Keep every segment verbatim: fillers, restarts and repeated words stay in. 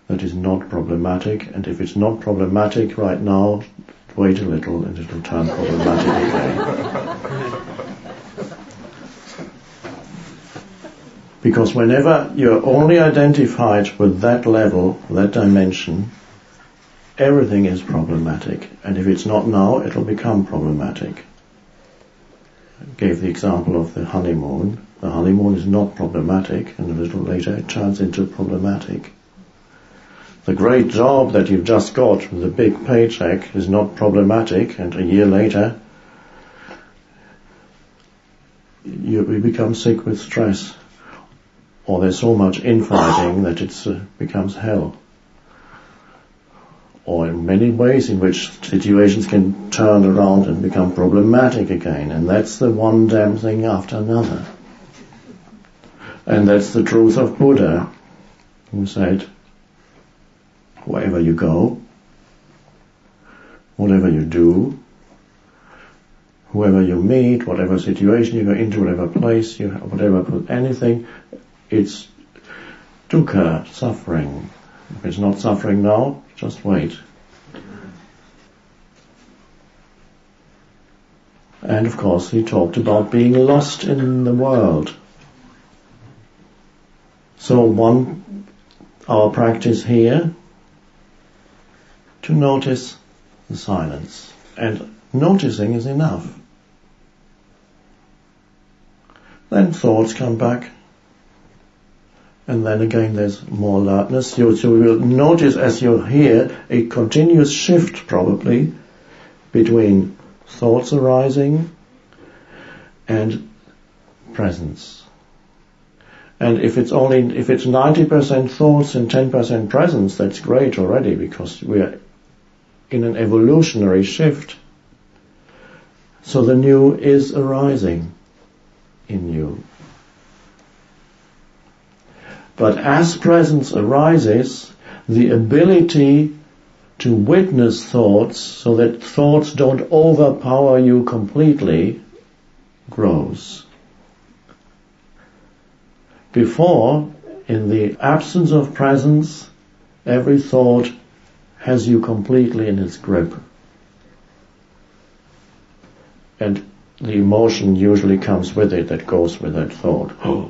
that is not problematic, and if it's not problematic right now, wait a little and it will turn problematic again. Because whenever you're only identified with that level, that dimension, everything is problematic. And if it's not now, it'll become problematic. I gave the example of the honeymoon. The honeymoon is not problematic, and a little later it turns into problematic. The great job that you've just got with a big paycheck is not problematic, and a year later you become sick with stress. Or there's so much infighting that it uh, becomes hell. Or in many ways in which situations can turn around and become problematic again. And that's the one damn thing after another. And that's the truth of Buddha, who said, wherever you go, whatever you do, whoever you meet, whatever situation you go into, whatever place you have, whatever, anything, it's dukkha, suffering. If it's not suffering now, just wait. And of course he talked about being lost in the world. So one, our practice here, to notice the silence. And noticing is enough. Then thoughts come back. And then again there's more alertness. You, so you will notice as you're here a continuous shift probably between thoughts arising and presence. And if it's only, if it's ninety percent thoughts and ten percent presence, that's great already, because we are in an evolutionary shift. So the new is arising in you. But as presence arises, the ability to witness thoughts so that thoughts don't overpower you completely grows. Before, in the absence of presence, every thought has you completely in its grip. And the emotion usually comes with it that goes with that thought. Oh.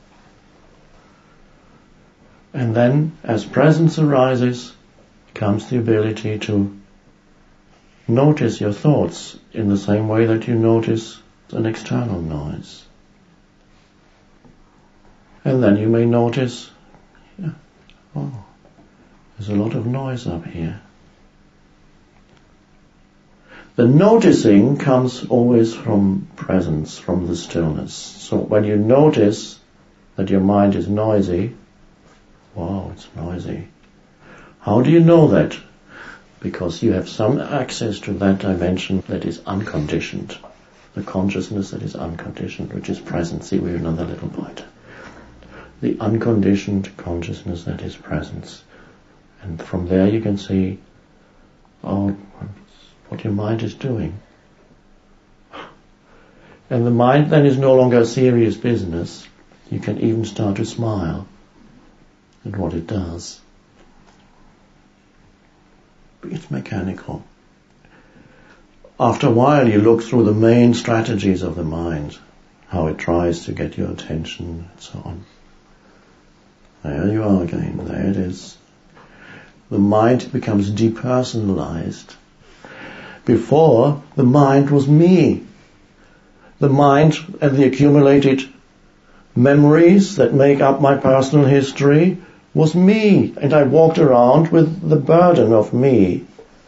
And then, as presence arises, comes the ability to notice your thoughts in the same way that you notice an external noise. And then you may notice, yeah, oh, there's a lot of noise up here. The noticing comes always from presence, from the stillness. So when you notice that your mind is noisy, wow, it's noisy. How do you know that? Because you have some access to that dimension that is unconditioned. The consciousness that is unconditioned, which is presence. See, we have another little point. The unconditioned consciousness that is presence. And from there you can see oh, what your mind is doing. And the mind then is no longer a serious business. You can even start to smile at what it does. It's mechanical. After a while you look through the main strategies of the mind, how it tries to get your attention and so on. There you are again, there it is. The mind becomes depersonalized. Before, the mind was me. The mind and the accumulated memories that make up my personal history was me, and I walked around with the burden of me,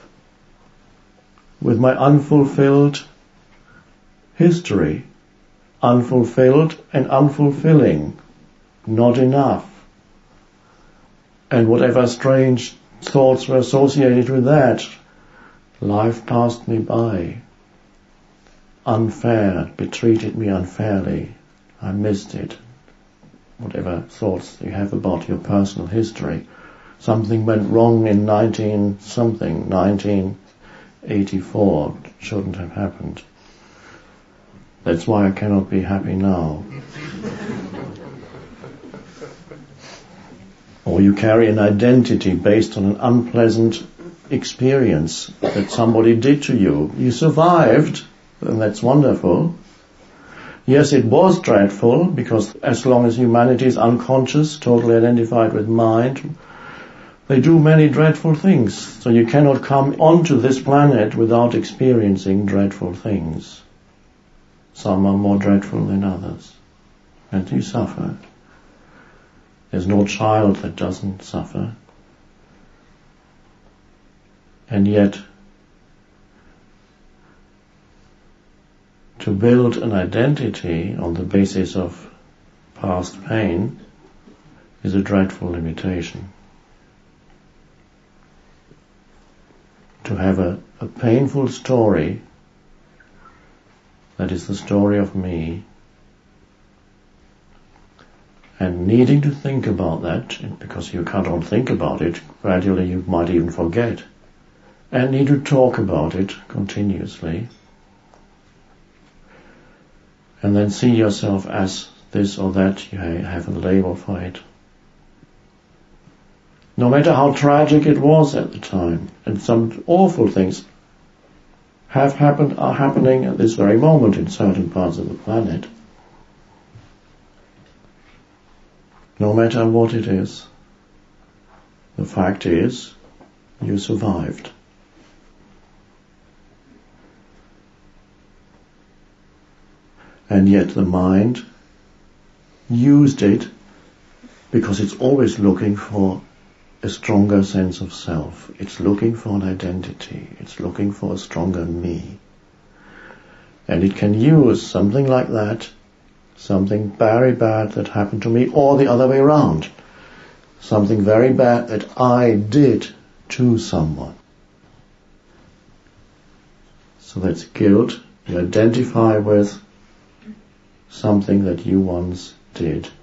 with my unfulfilled history, unfulfilled and unfulfilling, not enough. And whatever strange thoughts were associated with that, life passed me by. Unfair, it treated me unfairly. I missed it. Whatever thoughts you have about your personal history. Something went wrong in nineteen something, nineteen eighty-four. It shouldn't have happened. That's why I cannot be happy now. Or you carry an identity based on an unpleasant experience that somebody did to you. You survived, and that's wonderful. Yes, it was dreadful, because as long as humanity is unconscious, totally identified with mind, they do many dreadful things. So you cannot come onto this planet without experiencing dreadful things. Some are more dreadful than others, and you suffer. There's no child that doesn't suffer. And yet, to build an identity on the basis of past pain is a dreadful limitation. To have a, a painful story that is the story of me, and needing to think about that, because you can't think about it, gradually you might even forget, and need to talk about it continuously, and then see yourself as this or that, you have a label for it. No matter how tragic it was at the time, and some awful things have happened, are happening at this very moment in certain parts of the planet. No matter what it is, the fact is, you survived. And yet the mind used it because it's always looking for a stronger sense of self. It's looking for an identity. It's looking for a stronger me. And it can use something like that, something very bad that happened to me, or the other way around. Something very bad that I did to someone. So that's guilt. You identify with something that you once did